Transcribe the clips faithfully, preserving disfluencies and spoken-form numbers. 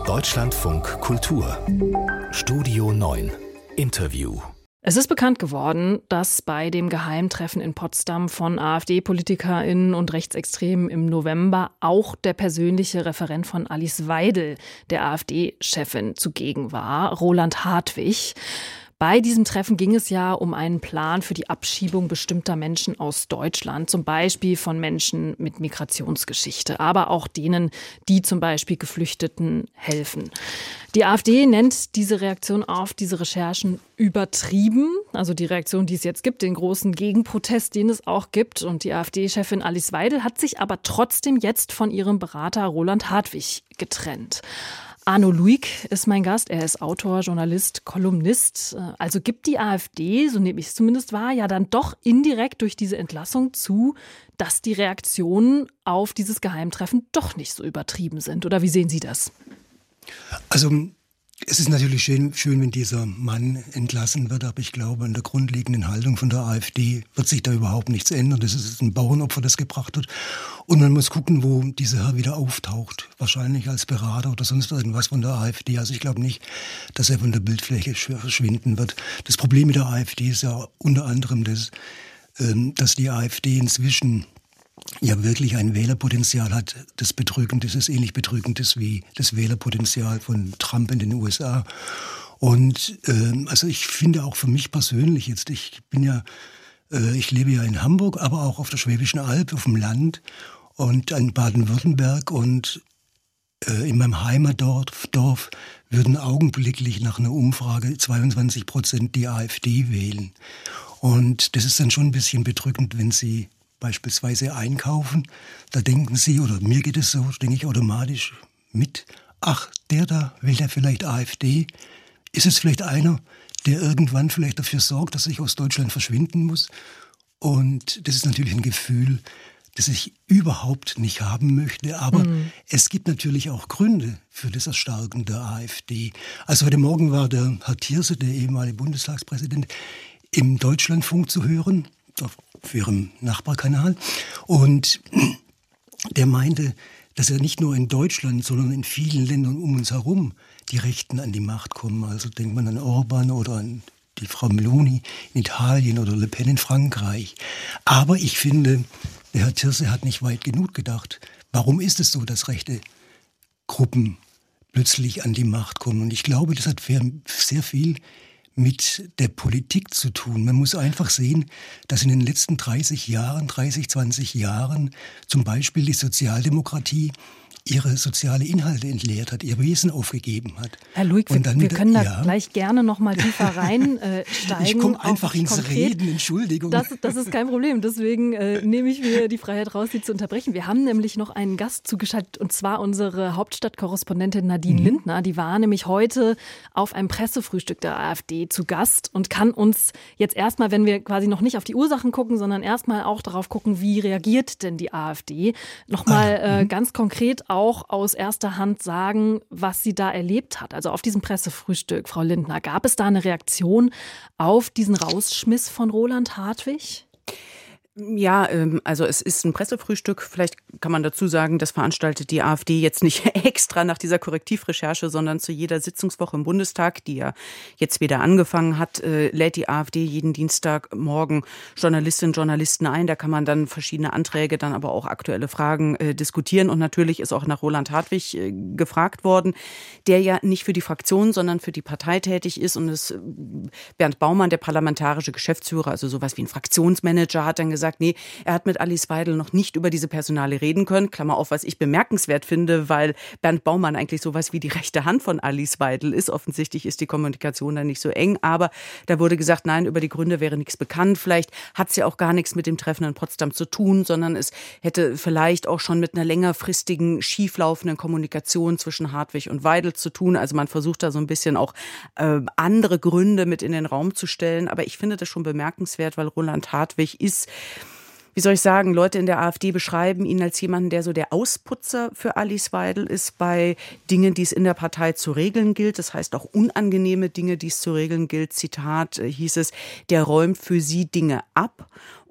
Deutschlandfunk Kultur Studio neun Interview. Es ist bekannt geworden, dass bei dem Geheimtreffen in Potsdam von AfD-PolitikerInnen und Rechtsextremen im November auch der persönliche Referent von Alice Weidel, der AfD-Chefin, zugegen war, Roland Hartwig. Bei diesem Treffen ging es ja um einen Plan für die Abschiebung bestimmter Menschen aus Deutschland, zum Beispiel von Menschen mit Migrationsgeschichte, aber auch denen, die zum Beispiel Geflüchteten helfen. Die AfD nennt diese Reaktion auf diese Recherchen übertrieben, also die Reaktion, die es jetzt gibt, den großen Gegenprotest, den es auch gibt. Und die AfD-Chefin Alice Weidel hat sich aber trotzdem jetzt von ihrem Berater Roland Hartwig getrennt. Arno Luig ist mein Gast. Er ist Autor, Journalist, Kolumnist. Also gibt die AfD, so nehme ich es zumindest wahr, ja dann doch indirekt durch diese Entlassung zu, dass die Reaktionen auf dieses Geheimtreffen doch nicht so übertrieben sind. Oder wie sehen Sie das? Also es ist natürlich schön, schön, wenn dieser Mann entlassen wird, aber ich glaube, an der grundlegenden Haltung von der AfD wird sich da überhaupt nichts ändern. Das ist ein Bauernopfer, das gebracht wird. Und man muss gucken, wo dieser Herr wieder auftaucht. Wahrscheinlich als Berater oder sonst irgendwas von der AfD. Also ich glaube nicht, dass er von der Bildfläche verschwinden wird. Das Problem mit der AfD ist ja unter anderem, das, dass die AfD inzwischen ja wirklich ein Wählerpotenzial hat, das bedrückend ist, ist ähnlich bedrückend ist wie das Wählerpotenzial von Trump in den U S A. Und äh, also ich finde auch für mich persönlich jetzt, ich bin ja, äh, ich lebe ja in Hamburg, aber auch auf der Schwäbischen Alb, auf dem Land und in Baden-Württemberg und äh, in meinem Heimatdorf Dorf würden augenblicklich nach einer Umfrage zweiundzwanzig Prozent die AfD wählen. Und das ist dann schon ein bisschen bedrückend, wenn sie beispielsweise einkaufen, da denken Sie, oder mir geht es so, denke ich automatisch mit, ach, der da, will der vielleicht AfD? Ist es vielleicht einer, der irgendwann vielleicht dafür sorgt, dass ich aus Deutschland verschwinden muss? Und das ist natürlich ein Gefühl, das ich überhaupt nicht haben möchte. Aber mhm. es gibt natürlich auch Gründe für das Erstarken der AfD. Also heute Morgen war der Herr Thierse, der ehemalige Bundestagspräsident, im Deutschlandfunk zu hören, auf ihrem Nachbarkanal. Und der meinte, dass ja nicht nur in Deutschland, sondern in vielen Ländern um uns herum die Rechten an die Macht kommen. Also denkt man an Orban oder an die Frau Meloni in Italien oder Le Pen in Frankreich. Aber ich finde, der Herr Thierse hat nicht weit genug gedacht. Warum ist es so, dass rechte Gruppen plötzlich an die Macht kommen? Und ich glaube, das hat sehr viel mit der Politik zu tun. Man muss einfach sehen, dass in den letzten dreißig Jahren, dreißig, zwanzig Jahren zum Beispiel die Sozialdemokratie ihre soziale Inhalte entleert hat, ihr Wesen aufgegeben hat. Herr Luig, wir, wir können da ja gleich gerne noch mal tiefer reinsteigen. Äh, ich komme einfach ins konkret. Reden, Entschuldigung. Das, das ist kein Problem, deswegen äh, nehme ich mir die Freiheit raus, Sie zu unterbrechen. Wir haben nämlich noch einen Gast zugeschaltet, und zwar unsere Hauptstadtkorrespondentin Nadine mhm. Lindner. Die war nämlich heute auf einem Pressefrühstück der AfD zu Gast und kann uns jetzt erstmal, wenn wir quasi noch nicht auf die Ursachen gucken, sondern erstmal auch darauf gucken, wie reagiert denn die AfD, nochmal ah, äh, ganz konkret auch aus erster Hand sagen, was sie da erlebt hat. Also auf diesem Pressefrühstück, Frau Lindner, gab es da eine Reaktion auf diesen Rausschmiss von Roland Hartwig? Ja, also es ist ein Pressefrühstück. Vielleicht kann man dazu sagen, das veranstaltet die AfD jetzt nicht extra nach dieser Korrektivrecherche, sondern zu jeder Sitzungswoche im Bundestag, die ja jetzt wieder angefangen hat, lädt die AfD jeden Dienstagmorgen Journalistinnen und Journalisten ein. Da kann man dann verschiedene Anträge, dann aber auch aktuelle Fragen äh, diskutieren. Und natürlich ist auch nach Roland Hartwig äh, gefragt worden, der ja nicht für die Fraktion, sondern für die Partei tätig ist. Und es, Bernd Baumann, der parlamentarische Geschäftsführer, also sowas wie ein Fraktionsmanager, hat dann gesagt, sagt, nee, er hat mit Alice Weidel noch nicht über diese Personalie reden können. Klammer auf, was ich bemerkenswert finde, weil Bernd Baumann eigentlich sowas wie die rechte Hand von Alice Weidel ist. Offensichtlich ist die Kommunikation da nicht so eng, aber da wurde gesagt, nein, über die Gründe wäre nichts bekannt. Vielleicht hat es ja auch gar nichts mit dem Treffen in Potsdam zu tun, sondern es hätte vielleicht auch schon mit einer längerfristigen, schieflaufenden Kommunikation zwischen Hartwig und Weidel zu tun. Also man versucht da so ein bisschen auch äh, andere Gründe mit in den Raum zu stellen. Aber ich finde das schon bemerkenswert, weil Roland Hartwig ist, wie soll ich sagen, Leute in der AfD beschreiben ihn als jemanden, der so der Ausputzer für Alice Weidel ist bei Dingen, die es in der Partei zu regeln gilt. Das heißt auch unangenehme Dinge, die es zu regeln gilt. Zitat äh, hieß es, der räumt für sie Dinge ab.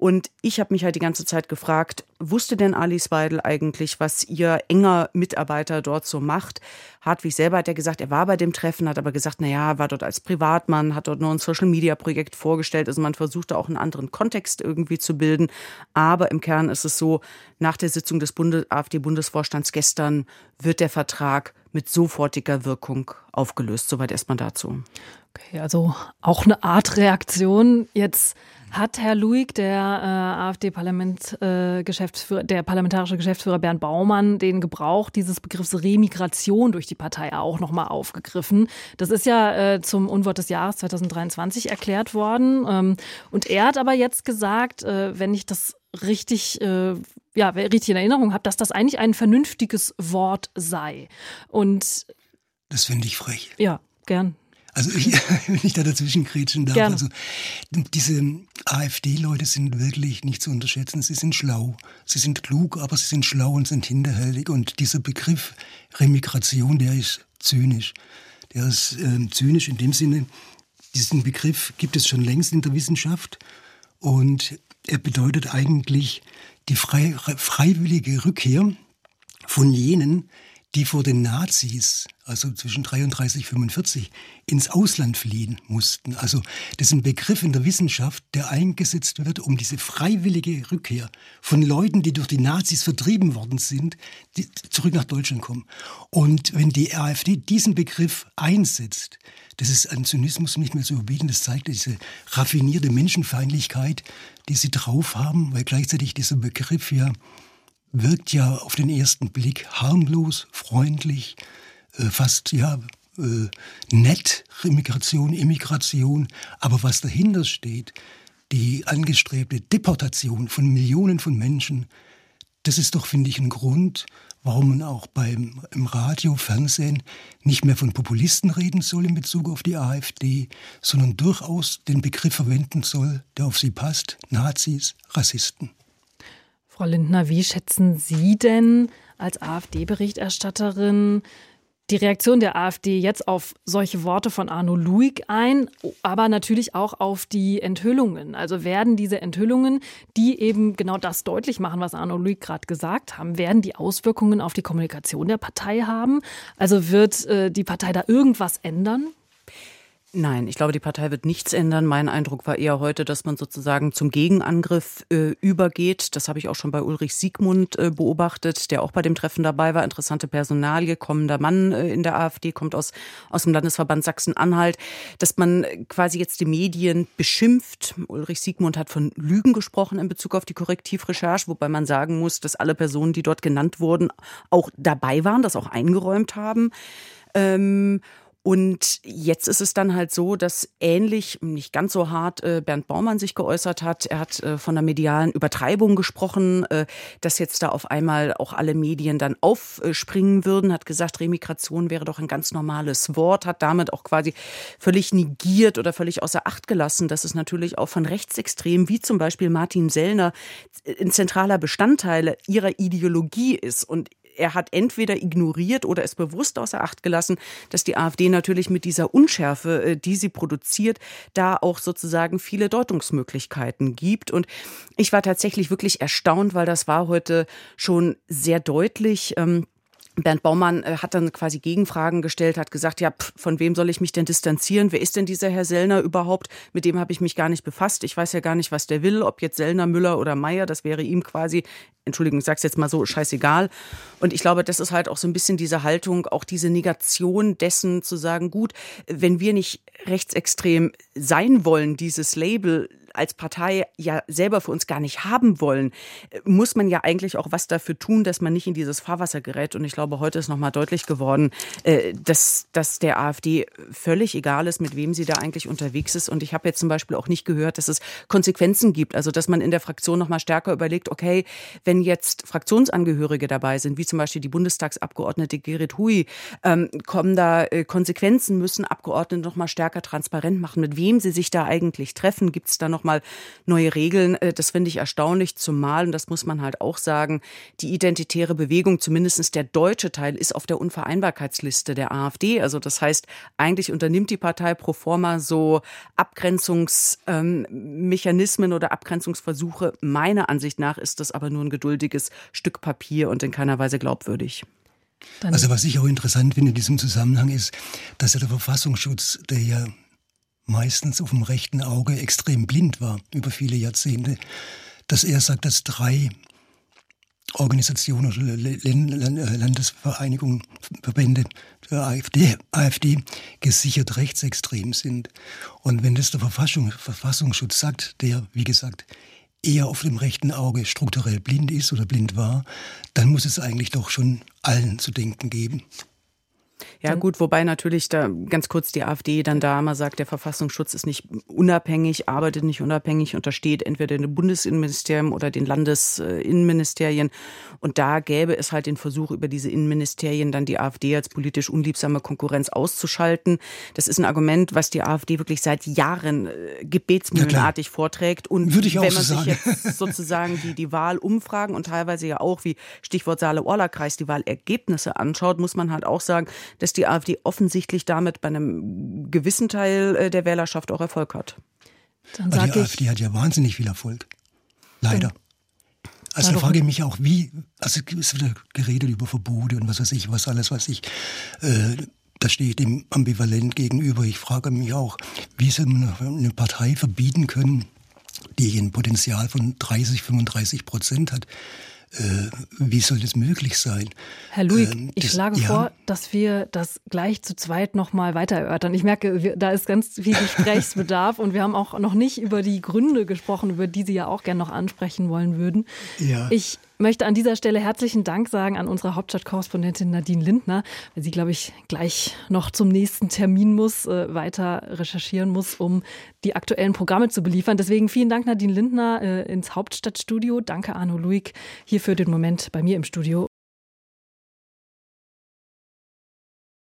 Und ich habe mich halt die ganze Zeit gefragt, wusste denn Alice Weidel eigentlich, was ihr enger Mitarbeiter dort so macht? Hartwig selber hat ja gesagt, er war bei dem Treffen, hat aber gesagt, naja, war dort als Privatmann, hat dort nur ein Social-Media-Projekt vorgestellt. Also man versuchte auch einen anderen Kontext irgendwie zu bilden. Aber im Kern ist es so, nach der Sitzung des Bundes- AfD-Bundesvorstands gestern wird der Vertrag mit sofortiger Wirkung aufgelöst. Soweit erstmal dazu. Okay, also auch eine Art Reaktion. Jetzt hat Herr Luig, der äh, AfD-Parlament, äh, Geschäftsführer, der parlamentarische Geschäftsführer Bernd Baumann, den Gebrauch dieses Begriffs Remigration durch die Partei auch nochmal aufgegriffen. Das ist ja äh, zum Unwort des Jahres zwanzig dreiundzwanzig erklärt worden. Ähm, und er hat aber jetzt gesagt, äh, wenn ich das richtig, äh, ja, richtig in Erinnerung habe, dass das eigentlich ein vernünftiges Wort sei. Und das finde ich frech. Ja, gern. Also ich, wenn ich da dazwischen grätschen darf, Gerne. also diese AfD-Leute sind wirklich nicht zu unterschätzen. Sie sind schlau, sie sind klug, aber sie sind schlau und sind hinterhältig. Und dieser Begriff Remigration, der ist zynisch. Der ist äh, zynisch in dem Sinne, diesen Begriff gibt es schon längst in der Wissenschaft. Und er bedeutet eigentlich die frei, freiwillige Rückkehr von jenen, die vor den Nazis, also zwischen dreiunddreißig und fünfundvierzig, ins Ausland fliehen mussten. Also das ist ein Begriff in der Wissenschaft, der eingesetzt wird, um diese freiwillige Rückkehr von Leuten, die durch die Nazis vertrieben worden sind, die zurück nach Deutschland kommen. Und wenn die AfD diesen Begriff einsetzt, das ist an Zynismus nicht mehr zu überbieten, das zeigt diese raffinierte Menschenfeindlichkeit, die sie drauf haben, weil gleichzeitig dieser Begriff ja wirkt ja auf den ersten Blick harmlos, freundlich, äh, fast ja äh, nett, Remigration, Immigration. Aber was dahinter steht, die angestrebte Deportation von Millionen von Menschen, das ist doch, finde ich, ein Grund, warum man auch beim im Radio, Fernsehen nicht mehr von Populisten reden soll in Bezug auf die AfD, sondern durchaus den Begriff verwenden soll, der auf sie passt: Nazis, Rassisten. Frau Lindner, wie schätzen Sie denn als AfD-Berichterstatterin die Reaktion der AfD jetzt auf solche Worte von Arno Luig ein, aber natürlich auch auf die Enthüllungen? Also werden diese Enthüllungen, die eben genau das deutlich machen, was Arno Luig gerade gesagt haben, werden die Auswirkungen auf die Kommunikation der Partei haben? Also wird äh, die Partei da irgendwas ändern? Nein, ich glaube, die Partei wird nichts ändern. Mein Eindruck war eher heute, dass man sozusagen zum Gegenangriff äh, übergeht. Das habe ich auch schon bei Ulrich Siegmund äh, beobachtet, der auch bei dem Treffen dabei war. Interessante Personalie, kommender Mann äh, in der AfD, kommt aus, aus dem Landesverband Sachsen-Anhalt. Dass man quasi jetzt die Medien beschimpft. Ulrich Siegmund hat von Lügen gesprochen in Bezug auf die Korrektivrecherche, wobei man sagen muss, dass alle Personen, die dort genannt wurden, auch dabei waren, das auch eingeräumt haben. Ähm, Und jetzt ist es dann halt so, dass ähnlich, nicht ganz so hart, äh, Bernd Baumann sich geäußert hat. Er hat äh, von der medialen Übertreibung gesprochen, äh, dass jetzt da auf einmal auch alle Medien dann aufspringen würden, hat gesagt, Remigration wäre doch ein ganz normales Wort, hat damit auch quasi völlig negiert oder völlig außer Acht gelassen, dass es natürlich auch von Rechtsextremen, wie zum Beispiel Martin Sellner, ein zentraler Bestandteil ihrer Ideologie ist. Und er hat entweder ignoriert oder es bewusst außer Acht gelassen, dass die AfD natürlich mit dieser Unschärfe, die sie produziert, da auch sozusagen viele Deutungsmöglichkeiten gibt. Und ich war tatsächlich wirklich erstaunt, weil das war heute schon sehr deutlich. Bernd Baumann hat dann quasi Gegenfragen gestellt, hat gesagt, ja, pff, von wem soll ich mich denn distanzieren? Wer ist denn dieser Herr Sellner überhaupt? Mit dem habe ich mich gar nicht befasst. Ich weiß ja gar nicht, was der will, ob jetzt Sellner, Müller oder Meier, das wäre ihm quasi, Entschuldigung, ich sag's jetzt mal so, scheißegal. Und ich glaube, das ist halt auch so ein bisschen diese Haltung, auch diese Negation dessen zu sagen, gut, wenn wir nicht rechtsextrem sein wollen, dieses Label als Partei ja selber für uns gar nicht haben wollen, muss man ja eigentlich auch was dafür tun, dass man nicht in dieses Fahrwasser gerät. Und ich glaube, heute ist nochmal deutlich geworden, dass, dass der AfD völlig egal ist, mit wem sie da eigentlich unterwegs ist. Und ich habe jetzt zum Beispiel auch nicht gehört, dass es Konsequenzen gibt. Also, dass man in der Fraktion nochmal stärker überlegt, okay, wenn jetzt Fraktionsangehörige dabei sind, wie zum Beispiel die Bundestagsabgeordnete Gerrit Hui, ähm, kommen da äh, Konsequenzen, müssen Abgeordnete nochmal stärker transparent machen, mit wem sie sich da eigentlich treffen. Gibt es da noch nochmal neue Regeln. Das finde ich erstaunlich, zumal, und das muss man halt auch sagen, die identitäre Bewegung, zumindest der deutsche Teil, ist auf der Unvereinbarkeitsliste der AfD. Also das heißt, eigentlich unternimmt die Partei pro forma so Abgrenzungsmechanismen ähm, oder Abgrenzungsversuche. Meiner Ansicht nach ist das aber nur ein geduldiges Stück Papier und in keiner Weise glaubwürdig. Dann also was ich auch interessant finde in diesem Zusammenhang ist, dass ja der Verfassungsschutz, der ja meistens auf dem rechten Auge extrem blind war über viele Jahrzehnte, dass er sagt, dass drei Organisationen oder Landesvereinigungen, Verbände der AfD, AfD gesichert rechtsextrem sind. Und wenn das der Verfassung, Verfassungsschutz sagt, der, wie gesagt, eher auf dem rechten Auge strukturell blind ist oder blind war, dann muss es eigentlich doch schon allen zu denken geben. Ja gut, wobei natürlich da ganz kurz die AfD dann da mal sagt, der Verfassungsschutz ist nicht unabhängig, arbeitet nicht unabhängig, untersteht entweder dem Bundesinnenministerium oder den Landesinnenministerien. Und da gäbe es halt den Versuch, über diese Innenministerien dann die AfD als politisch unliebsame Konkurrenz auszuschalten. Das ist ein Argument, was die AfD wirklich seit Jahren gebetsmühlenartig vorträgt. Und Würde ich auch wenn man so sich sagen. jetzt sozusagen die, die Wahlumfragen und teilweise ja auch, wie Stichwort Saale-Orla-Kreis, die Wahlergebnisse anschaut, muss man halt auch sagen, dass die AfD offensichtlich damit bei einem gewissen Teil der Wählerschaft auch Erfolg hat. Dann Aber sag die ich, AfD hat ja wahnsinnig viel Erfolg. Leider. Also da frage ich mich auch, wie, also es wird geredet über Verbote und was weiß ich, was alles, was ich, äh, da stehe ich dem ambivalent gegenüber. Ich frage mich auch, wie soll man eine Partei verbieten können, die ein Potenzial von dreißig, fünfunddreißig Prozent hat? Äh, wie soll das möglich sein? Herr Luig, ähm, ich das, schlage ja. vor, dass wir das gleich zu zweit noch mal weiter erörtern. Ich merke, wir, da ist ganz viel Gesprächsbedarf und wir haben auch noch nicht über die Gründe gesprochen, über die Sie ja auch gerne noch ansprechen wollen würden. Ja. Ich möchte an dieser Stelle herzlichen Dank sagen an unsere Hauptstadtkorrespondentin Nadine Lindner, weil sie, glaube ich, gleich noch zum nächsten Termin muss, äh, weiter recherchieren muss, um die aktuellen Programme zu beliefern. Deswegen vielen Dank, Nadine Lindner, äh, ins Hauptstadtstudio. Danke, Arno Luig, hier für den Moment bei mir im Studio.